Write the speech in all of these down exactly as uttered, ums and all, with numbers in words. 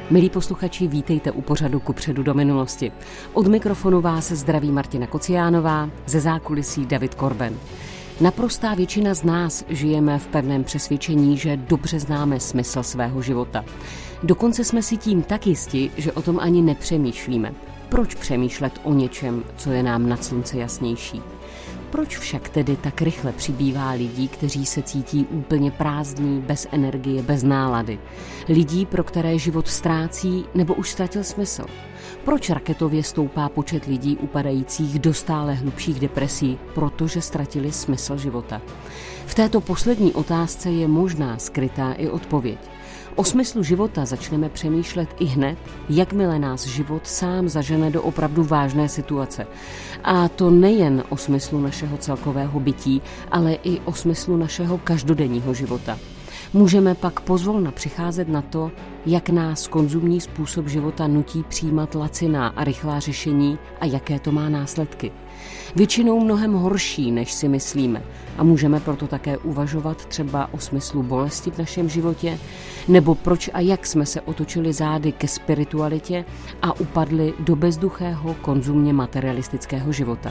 Milí posluchači, vítejte u pořadu Kupředu do minulosti. Od mikrofonu vás zdraví Martina Kociánová, ze zákulisí David Korben. Naprostá většina z nás žijeme v pevném přesvědčení, že dobře známe smysl svého života. Dokonce jsme si tím tak jisti, že o tom ani nepřemýšlíme. Proč přemýšlet o něčem, co je nám nad slunce jasnější? Proč však tedy tak rychle přibývá lidí, kteří se cítí úplně prázdní, bez energie, bez nálady? Lidí, pro které život ztrácí nebo už ztratil smysl? Proč raketově stoupá počet lidí upadajících do stále hlubších depresí, protože ztratili smysl života? V této poslední otázce je možná skrytá i odpověď. O smyslu života začneme přemýšlet i hned, jakmile nás život sám zažene do opravdu vážné situace. A to nejen o smyslu našeho celkového bytí, ale i o smyslu našeho každodenního života. Můžeme pak pozvolna přicházet na to, jak nás konzumní způsob života nutí přijímat laciná a rychlá řešení a jaké to má následky. Většinou mnohem horší, než si myslíme, a můžeme proto také uvažovat třeba o smyslu bolesti v našem životě, nebo proč a jak jsme se otočili zády ke spiritualitě a upadli do bezduchého konzumně materialistického života.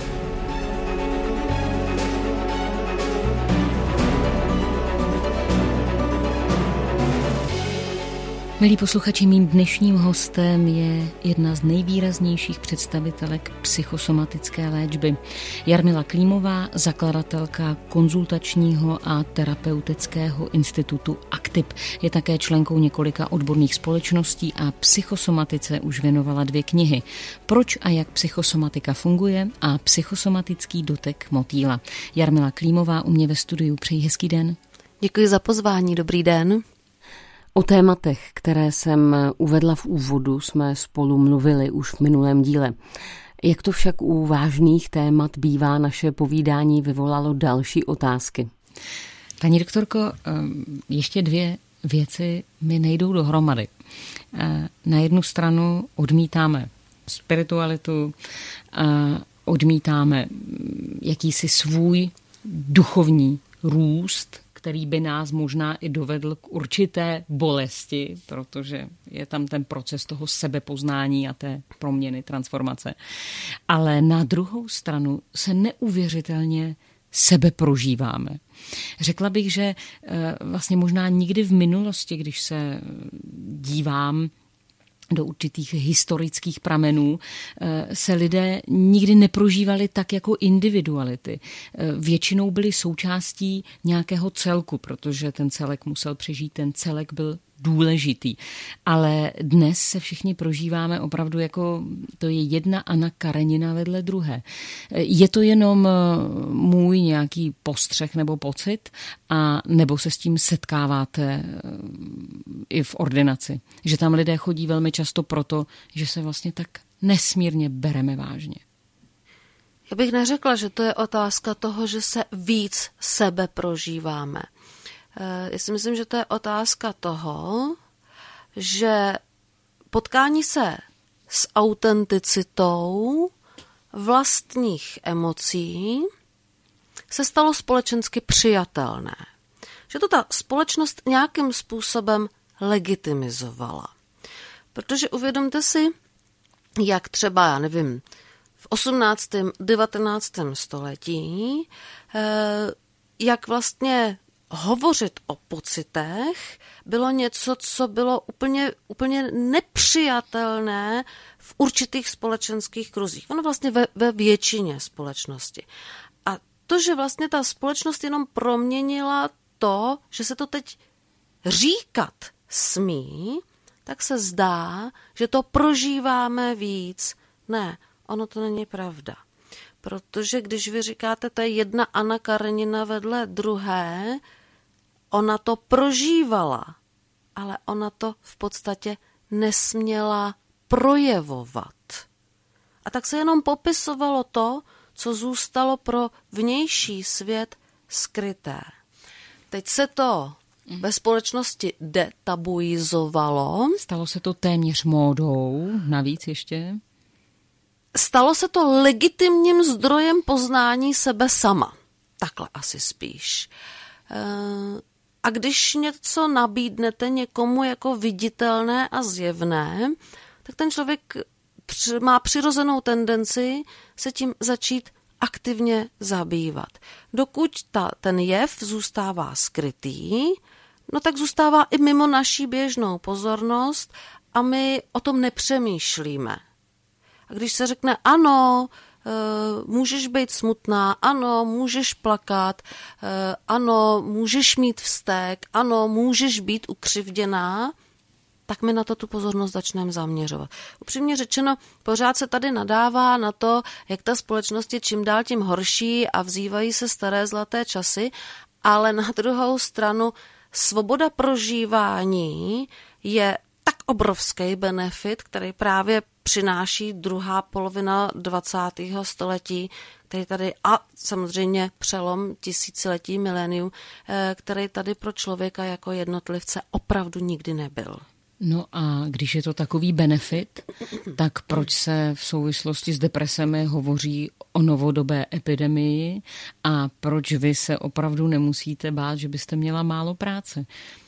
Milí posluchači, mým dnešním hostem je jedna z nejvýraznějších představitelek psychosomatické léčby. Jarmila Klímová, zakladatelka konzultačního a terapeutického institutu Aktip. Je také členkou několika odborných společností a psychosomatice už věnovala dvě knihy. Proč a jak psychosomatika funguje a psychosomatický dotek motýla. Jarmila Klímová u mě ve studiu. Přeji hezký den. Děkuji za pozvání, dobrý den. O tématech, které jsem uvedla v úvodu, jsme spolu mluvili už v minulém díle. Jak to však u vážných témat bývá, naše povídání vyvolalo další otázky. Paní doktorko, ještě dvě věci mi nejdou dohromady. Na jednu stranu odmítáme spiritualitu, odmítáme jakýsi svůj duchovní růst, který by nás možná i dovedl k určité bolesti, protože je tam ten proces toho sebepoznání a té proměny, transformace. Ale na druhou stranu se neuvěřitelně sebe prožíváme. Řekla bych, že vlastně možná nikdy v minulosti, když se dívám do určitých historických pramenů, se lidé nikdy neprožívali tak jako individuality. Většinou byli součástí nějakého celku, protože ten celek musel přežít, ten celek byl důležitý. Ale dnes se všichni prožíváme opravdu jako to je jedna Anna Karenina vedle druhé. Je to jenom můj nějaký postřeh nebo pocit, a nebo se s tím setkáváte i v ordinaci? Že tam lidé chodí velmi často proto, že se vlastně tak nesmírně bereme vážně. Já bych neřekla, že to je otázka toho, že se víc sebe prožíváme. Já si myslím, že to je otázka toho, že potkání se s autenticitou vlastních emocí se stalo společensky přijatelné. Že to ta společnost nějakým způsobem legitimizovala. Protože uvědomte si, jak třeba, já nevím, v osmnáctém devatenáctém století, jak vlastně hovořit o pocitech bylo něco, co bylo úplně, úplně nepřijatelné v určitých společenských kruzích. Ono vlastně ve, ve většině společnosti. A to, že vlastně ta společnost jenom proměnila to, že se to teď říkat smí, tak se zdá, že to prožíváme víc. Ne, ono to není pravda. Protože když vy říkáte, to je jedna Anna Karenina vedle druhé, ona to prožívala, ale ona to v podstatě nesměla projevovat. A tak se jenom popisovalo to, co zůstalo pro vnější svět skryté. Teď se to ve společnosti detabuizovalo. Stalo se to téměř módou, navíc ještě. Stalo se to legitimním zdrojem poznání sebe sama. Takhle asi spíš. A A když něco nabídnete někomu jako viditelné a zjevné, tak ten člověk má přirozenou tendenci se tím začít aktivně zabývat. Dokud ta, ten jev zůstává skrytý, no tak zůstává i mimo naší běžnou pozornost a my o tom nepřemýšlíme. A když se řekne ano, můžeš být smutná, ano, můžeš plakat, ano, můžeš mít vztek, ano, můžeš být ukřivděná, tak my na to tu pozornost začneme zaměřovat. Upřímně řečeno, pořád se tady nadává na to, jak ta společnost je čím dál tím horší a vzývají se staré zlaté časy, ale na druhou stranu svoboda prožívání je tak obrovský benefit, který právě přináší druhá polovina dvacátého století, který tady, a samozřejmě přelom tisíciletí, milénium, který tady pro člověka jako jednotlivce opravdu nikdy nebyl. No a když je to takový benefit, tak proč se v souvislosti s depresemi hovoří o novodobé epidemii a proč vy se opravdu nemusíte bát, že byste měla málo práce?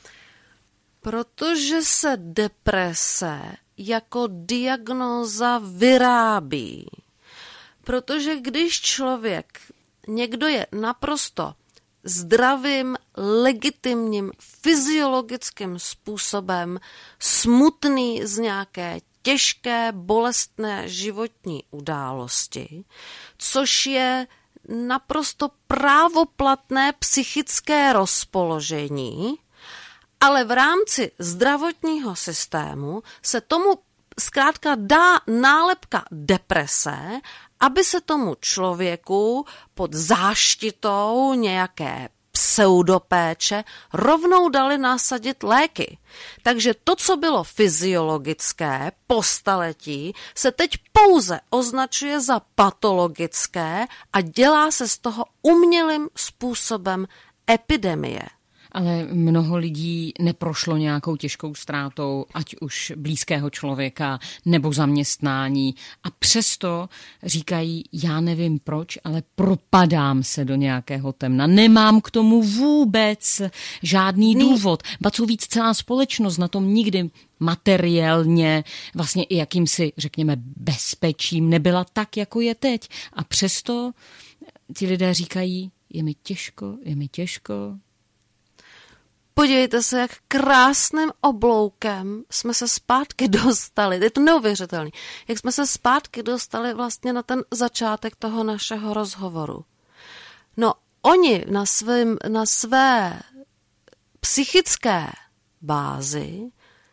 Protože se deprese jako diagnóza vyrábí. Protože když člověk, někdo je naprosto zdravým, legitimním, fyziologickým způsobem smutný z nějaké těžké, bolestné životní události, což je naprosto právoplatné psychické rozpoložení, ale v rámci zdravotního systému se tomu zkrátka dá nálepka deprese, aby se tomu člověku pod záštitou nějaké pseudopéče rovnou dali nasadit léky. Takže to, co bylo fyziologické po staletí, se teď pouze označuje za patologické a dělá se z toho umělým způsobem epidemie. Ale mnoho lidí neprošlo nějakou těžkou ztrátou, ať už blízkého člověka nebo zaměstnání a přesto říkají, já nevím proč, ale propadám se do nějakého temna. Nemám k tomu vůbec žádný důvod. Ba co víc, celá společnost na tom nikdy materiálně, vlastně i jakýmsi, řekněme, bezpečím nebyla tak, jako je teď. A přesto ti lidé říkají, je mi těžko, je mi těžko. Podívejte se, jak krásným obloukem jsme se zpátky dostali. Je to neuvěřitelné. Jak jsme se zpátky dostali vlastně na ten začátek toho našeho rozhovoru. No, oni na, svým, na své psychické bázi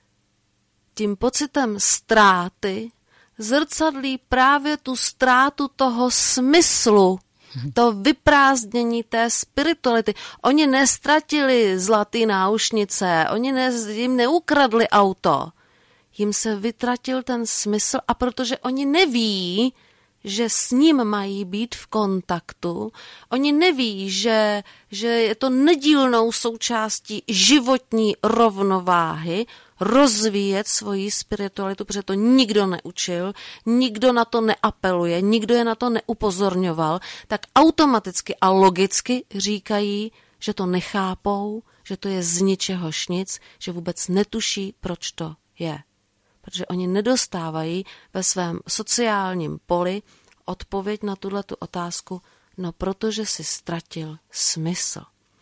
tím pocitem ztráty zrcadlí právě tu ztrátu toho smyslu, to vyprázdnění té spirituality. Oni nestratili zlatý náušnice, oni ne, jim neukradli auto. Jim se vytratil ten smysl a protože oni neví, že s ním mají být v kontaktu, oni neví, že, že je to nedílnou součástí životní rovnováhy, rozvíjet svoji spiritualitu, protože to nikdo neučil, nikdo na to neapeluje, nikdo je na to neupozorňoval, tak automaticky a logicky říkají, že to nechápou, že to je z ničehož nic, že vůbec netuší, proč to je. Protože oni nedostávají ve svém sociálním poli odpověď na tuhletu otázku, no protože si ztratil smysl.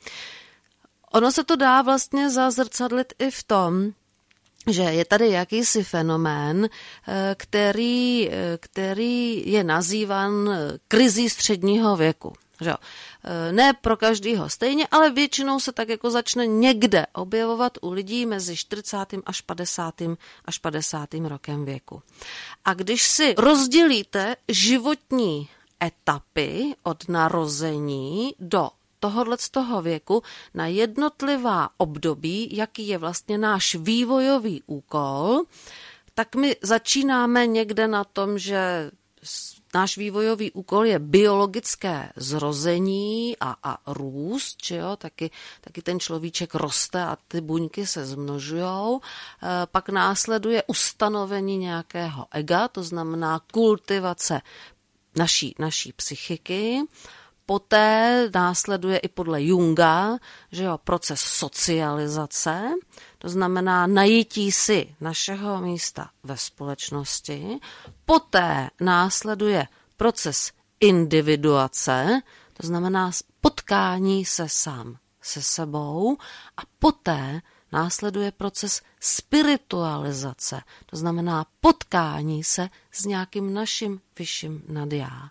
Ono se to dá vlastně zazrcadlit i v tom, že je tady jakýsi fenomén, který, který je nazývan krizí středního věku. Že? Ne pro každýho stejně, ale většinou se tak jako začne někde objevovat u lidí mezi čtyřicátým až padesátým až padesátým rokem věku. A když si rozdělíte životní etapy od narození do tohodle z toho věku na jednotlivá období, jaký je vlastně náš vývojový úkol, tak my začínáme někde na tom, že náš vývojový úkol je biologické zrození a, a růst, že jo? Taky, taky ten človíček roste a ty buňky se zmnožujou. E, pak následuje ustanovení nějakého ega, to znamená kultivace naší, naší psychiky. Poté následuje i podle Junga, že jo, proces socializace, to znamená najítí si našeho místa ve společnosti. Poté následuje proces individuace, to znamená potkání se sám se sebou, a poté následuje proces spiritualizace, to znamená potkání se s nějakým naším vyšším nadjá,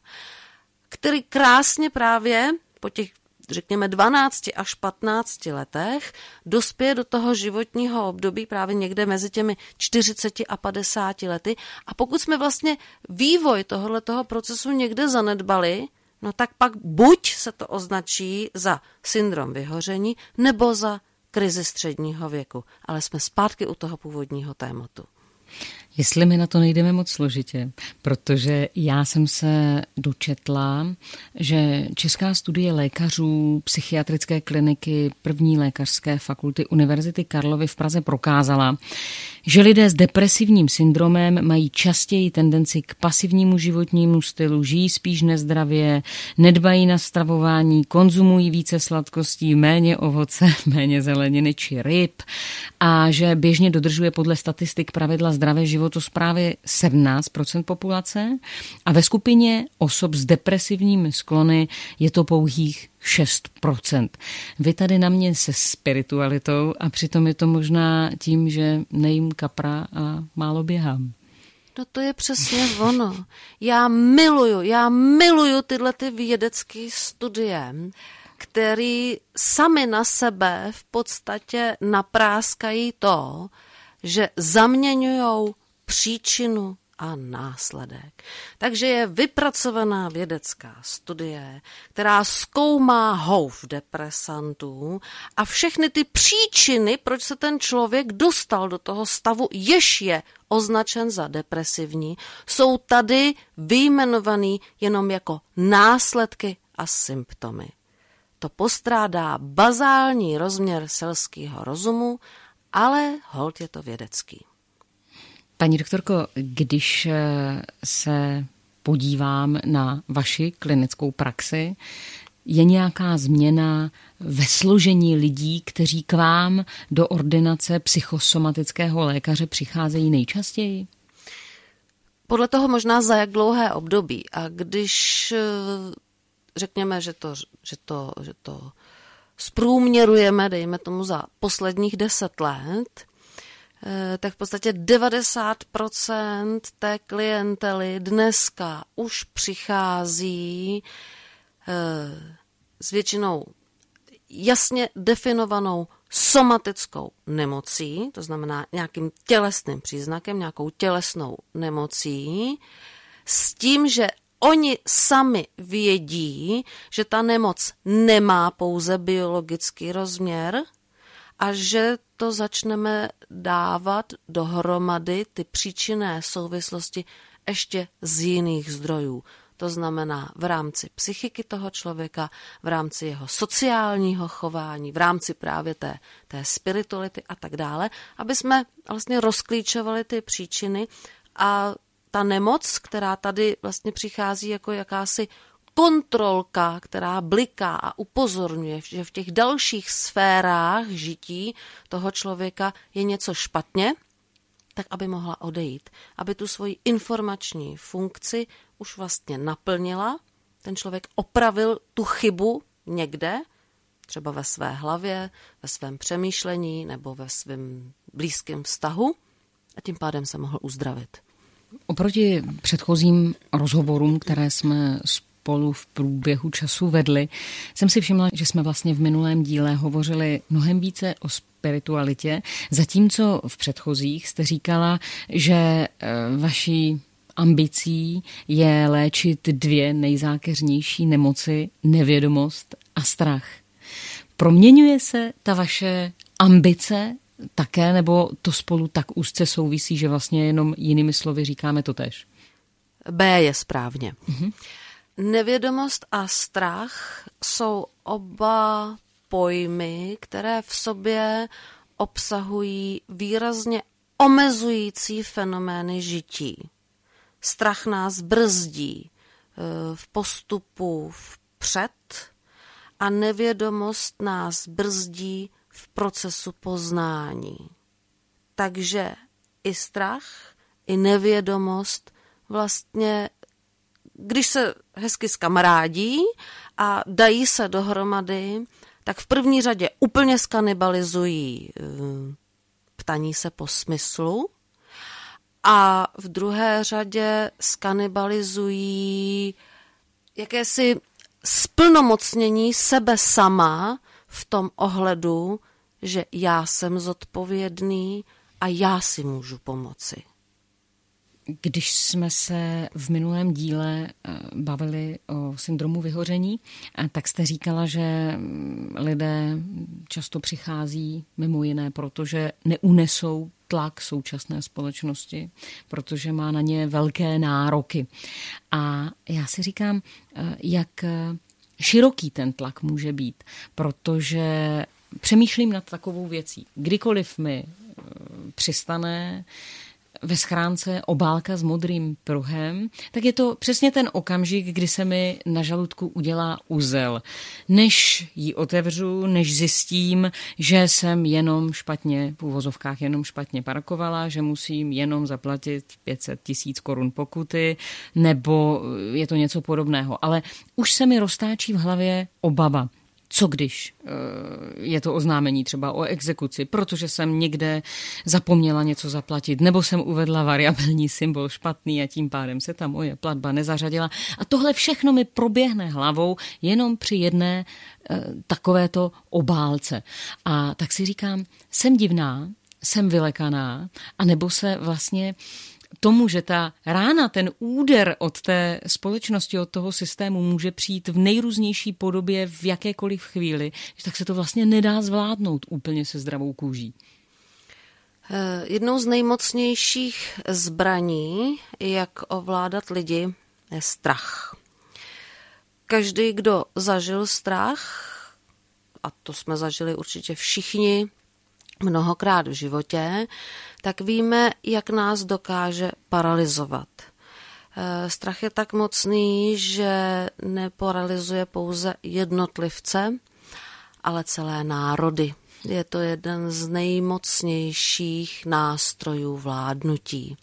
který krásně právě po těch, řekněme, dvanácti až patnácti letech dospěje do toho životního období právě někde mezi těmi čtyřiceti a padesáti lety. A pokud jsme vlastně vývoj tohoto procesu někde zanedbali, no tak pak buď se to označí za syndrom vyhoření, nebo za krizi středního věku. Ale jsme zpátky u toho původního tématu. Jestli my na to nejdeme moc složitě, protože já jsem se dočetla, že Česká studie lékařů psychiatrické kliniky první lékařské fakulty Univerzity Karlovy v Praze prokázala, že lidé s depresivním syndromem mají častěji tendenci k pasivnímu životnímu stylu, žijí spíš nezdravě, nedbají na stravování, konzumují více sladkostí, méně ovoce, méně zeleniny či ryb a že běžně dodržuje podle statistik pravidla zdravé životosprávy sedmnáct procent populace a ve skupině osob s depresivními sklony je to pouhých šest procent. Vy tady na mě se spiritualitou a přitom je to možná tím, že nejím kapra a málo běhám. No to je přesně ono. Já miluju, já miluju tyhle ty vědecké studie, které sami na sebe v podstatě napráskají to, že zaměňujou příčinu a následek. Takže je vypracovaná vědecká studie, která zkoumá houf depresantů a všechny ty příčiny, proč se ten člověk dostal do toho stavu, jež je označen za depresivní, jsou tady vyjmenovaný jenom jako následky a symptomy. To postrádá bazální rozměr selského rozumu, ale holt je to vědecký. Paní doktorko, když se podívám na vaši klinickou praxi, je nějaká změna ve složení lidí, kteří k vám do ordinace psychosomatického lékaře přicházejí nejčastěji? Podle toho možná za jak dlouhé období. A když řekněme, že to, že to, že to zprůměrujeme, dejme tomu za posledních deset let, tak v podstatě devadesát procent té klientely dneska už přichází s většinou jasně definovanou somatickou nemocí, to znamená nějakým tělesným příznakem, nějakou tělesnou nemocí, s tím, že oni sami vědí, že ta nemoc nemá pouze biologický rozměr a že to začneme dávat dohromady ty příčinné souvislosti ještě z jiných zdrojů. To znamená v rámci psychiky toho člověka, v rámci jeho sociálního chování, v rámci právě té, té spirituality a tak dále, aby jsme vlastně rozklíčovali ty příčiny a ta nemoc, která tady vlastně přichází jako jakási kontrolka, která bliká a upozorňuje, že v těch dalších sférách žití toho člověka je něco špatně, tak aby mohla odejít. Aby tu svoji informační funkci už vlastně naplnila, ten člověk opravil tu chybu někde, třeba ve své hlavě, ve svém přemýšlení nebo ve svém blízkém vztahu a tím pádem se mohl uzdravit. Oproti předchozím rozhovorům, které jsme spolu v průběhu času vedli, jsem si všimla, že jsme vlastně v minulém díle hovořili mnohem více o spiritualitě, zatímco v předchozích jste říkala, že vaší ambicí je léčit dvě nejzákeřnější nemoci, nevědomost a strach. Proměňuje se ta vaše ambice také, nebo to spolu tak úzce souvisí, že vlastně jenom jinými slovy říkáme to též? B je správně. Mhm. Nevědomost a strach jsou oba pojmy, které v sobě obsahují výrazně omezující fenomény žití. Strach nás brzdí v postupu, v vpřed a nevědomost nás brzdí v procesu poznání. Takže i strach, i nevědomost vlastně, když se hezky skamarádí a dají se dohromady, tak v první řadě úplně skanibalizují ptaní se po smyslu a v druhé řadě skanibalizují jakési splnomocnění sebe sama v tom ohledu, že já jsem zodpovědný a já si můžu pomoci. Když jsme se v minulém díle bavili o syndromu vyhoření, tak jste říkala, že lidé často přichází mimo jiné, protože neunesou tlak současné společnosti, protože má na ně velké nároky. A já si říkám, jak široký ten tlak může být, protože přemýšlím nad takovou věcí. Kdykoliv mi přistane ve schránce obálka s modrým pruhem, tak je to přesně ten okamžik, kdy se mi na žaludku udělá uzel. Než ji otevřu, než zjistím, že jsem jenom špatně, v uvozovkách jenom špatně parkovala, že musím jenom zaplatit pět set tisíc korun pokuty, nebo je to něco podobného. Ale už se mi roztáčí v hlavě obava. Co když je to oznámení třeba o exekuci, protože jsem někde zapomněla něco zaplatit, nebo jsem uvedla variabilní symbol špatný a tím pádem se ta moje platba nezařadila. A tohle všechno mi proběhne hlavou jenom při jedné takovéto obálce. A tak si říkám, jsem divná, jsem vylekaná, anebo se vlastně tomu, že ta rána, ten úder od té společnosti, od toho systému může přijít v nejrůznější podobě v jakékoliv chvíli, tak se to vlastně nedá zvládnout úplně se zdravou kůží. Jednou z nejmocnějších zbraní, jak ovládat lidi, je strach. Každý, kdo zažil strach, a to jsme zažili určitě všichni mnohokrát v životě, tak víme, jak nás dokáže paralyzovat. Strach je tak mocný, že neparalyzuje pouze jednotlivce, ale celé národy. Je to jeden z nejmocnějších nástrojů vládnutí.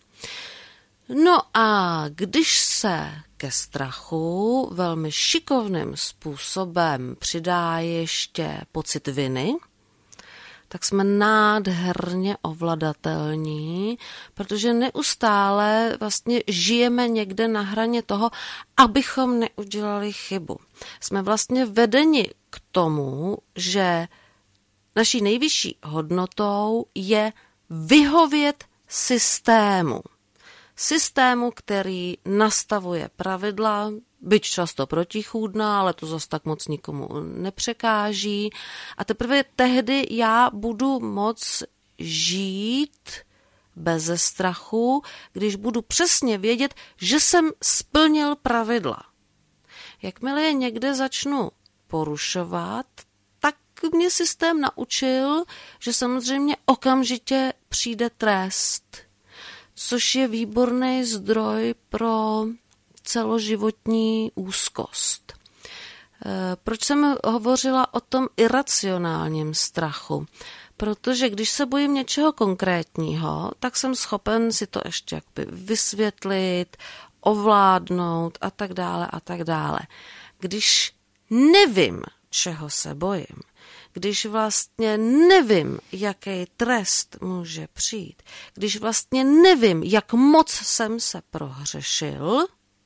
No a když se ke strachu velmi šikovným způsobem přidá ještě pocit viny, tak jsme nádherně ovladatelní, protože neustále vlastně žijeme někde na hraně toho, abychom neudělali chybu. Jsme vlastně vedeni k tomu, že naší nejvyšší hodnotou je vyhovět systému. Systému, který nastavuje pravidla, byť často protichůdná, ale to zas tak moc nikomu nepřekáží. A teprve tehdy já budu moc žít beze strachu, když budu přesně vědět, že jsem splnil pravidla. Jakmile je někde začnu porušovat, tak mě systém naučil, že samozřejmě okamžitě přijde trest, což je výborný zdroj pro celoživotní úzkost. Proč jsem hovořila o tom iracionálním strachu? Protože když se bojím něčeho konkrétního, tak jsem schopen si to ještě jakoby vysvětlit, ovládnout a tak dále a tak dále. Když nevím, čeho se bojím, když vlastně nevím, jaký trest může přijít, když vlastně nevím, jak moc jsem se prohřešil,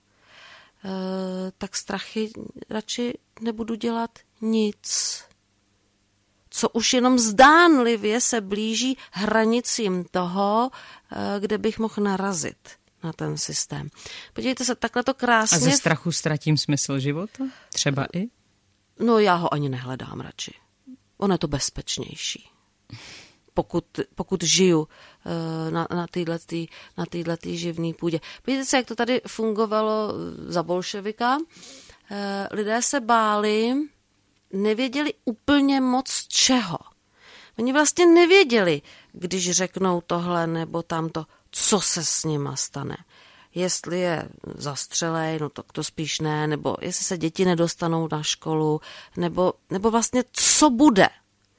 tak strachy radši nebudu dělat nic, co už jenom zdánlivě se blíží hranicím toho, kde bych mohl narazit na ten systém. Podívejte se, takhle to krásně... A ze strachu ztratím smysl života? Třeba i? No já ho ani nehledám radši. Ono je to bezpečnější. Pokud, pokud žiju na, na této na této živné půdě. Podívejte se, jak to tady fungovalo za bolševika. Lidé se báli, nevěděli úplně moc čeho. Oni vlastně nevěděli, když řeknou tohle nebo tamto, co se s nima stane. jestli je zastřelej, no tak to spíš ne, nebo jestli se děti nedostanou na školu, nebo, nebo vlastně co bude.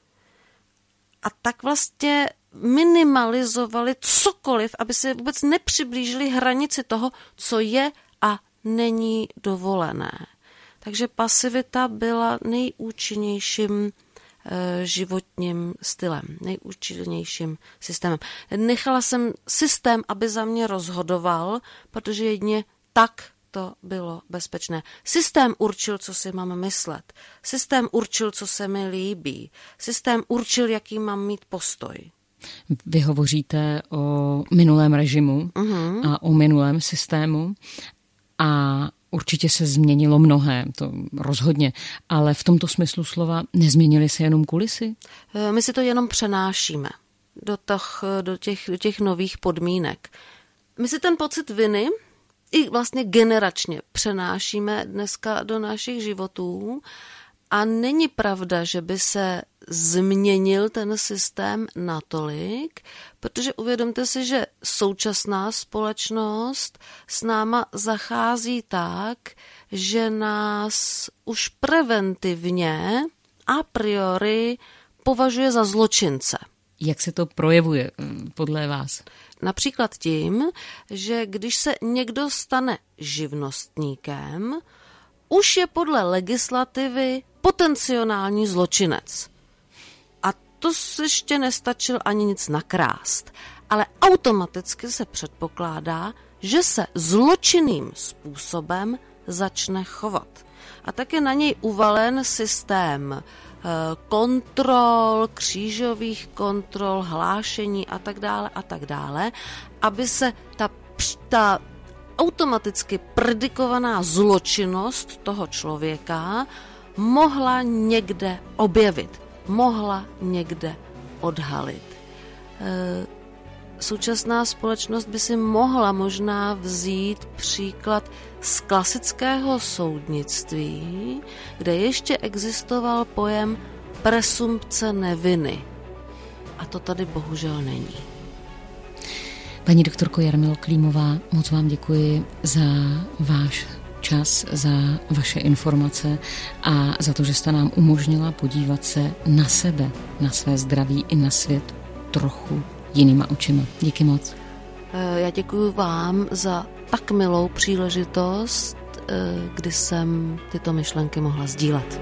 A tak vlastně minimalizovali cokoliv, aby se vůbec nepřiblížili hranici toho, co je a není dovolené. Takže pasivita byla nejúčinnějším e, životním stylem, nejúčinnějším systémem. Nechala jsem systém, aby za mě rozhodoval, protože jedině tak to bylo bezpečné. Systém určil, co si mám myslet. Systém určil, co se mi líbí. Systém určil, jaký mám mít postoj. Vy hovoříte o minulém režimu uh-huh. a o minulém systému a určitě se změnilo mnohé, to rozhodně, ale v tomto smyslu slova nezměnily se jenom kulisy? My si to jenom přenášíme do, toch, do, těch, do těch nových podmínek. My si ten pocit viny i vlastně generačně přenášíme dneska do našich životů a není pravda, že by se změnil ten systém natolik, protože uvědomte si, že současná společnost s náma zachází tak, že nás už preventivně a priori považuje za zločince. Jak se to projevuje podle vás? Například tím, že když se někdo stane živnostníkem, už je podle legislativy potenciální zločinec. A to ještě nestačil ani nic nakrást, ale automaticky se předpokládá, že se zločinným způsobem začne chovat. A tak je na něj uvalen systém kontrol, křížových kontrol, hlášení a tak dále a tak dále, aby se ta, ta automaticky predikovaná zločinnost toho člověka mohla někde objevit, mohla někde odhalit. E, současná společnost by si mohla možná vzít příklad z klasického soudnictví, kde ještě existoval pojem presumpce neviny. A to tady bohužel není. Paní doktorko Jarmilo Klímová, moc vám děkuji za váš čas, za vaše informace a za to, že jste nám umožnila podívat se na sebe, na své zdraví i na svět trochu jinýma očima. Díky moc. Já děkuji vám za tak milou příležitost, kdy jsem tyto myšlenky mohla sdílet.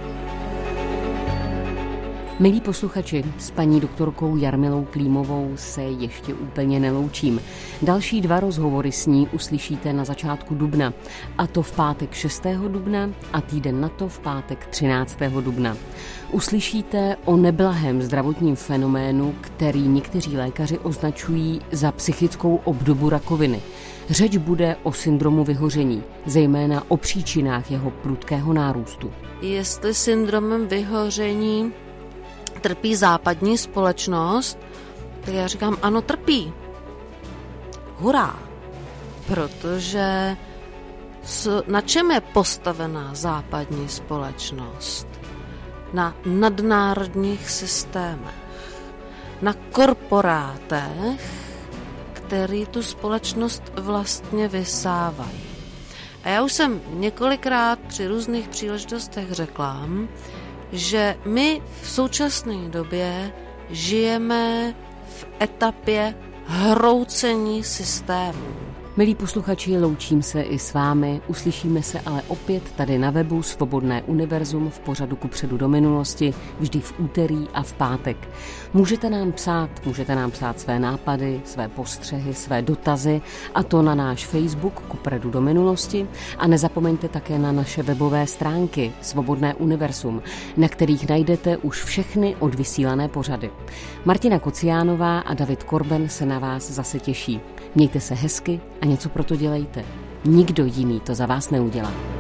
Milí posluchači, s paní doktorkou Jarmilou Klímovou se ještě úplně neloučím. Další dva rozhovory s ní uslyšíte na začátku dubna, a to v pátek šestého dubna a týden na to v pátek třináctého dubna. Uslyšíte o neblahém zdravotním fenoménu, který někteří lékaři označují za psychickou obdobu rakoviny. Řeč bude o syndromu vyhoření, zejména o příčinách jeho prudkého nárůstu. Jestli syndromem vyhoření trpí západní společnost, tak já říkám, ano, trpí. Hurá! Protože co, na čem je postavená západní společnost? Na nadnárodních systémech, na korporátech, který tu společnost vlastně vysávají. A já už jsem několikrát při různých příležitostech řekla, že my v současné době žijeme v etapě hroucení systému. Milí posluchači, loučím se i s vámi, uslyšíme se ale opět tady na webu Svobodné univerzum v pořadu Kupředu do minulosti, vždy v úterý a v pátek. Můžete nám psát, můžete nám psát své nápady, své postřehy, své dotazy, a to na náš Facebook Kupředu do minulosti, a nezapomeňte také na naše webové stránky Svobodné univerzum, na kterých najdete už všechny odvysílané pořady. Martina Kociánová a David Korben se na vás zase těší. Mějte se hezky a něco pro to dělejte. Nikdo jiný to za vás neudělá.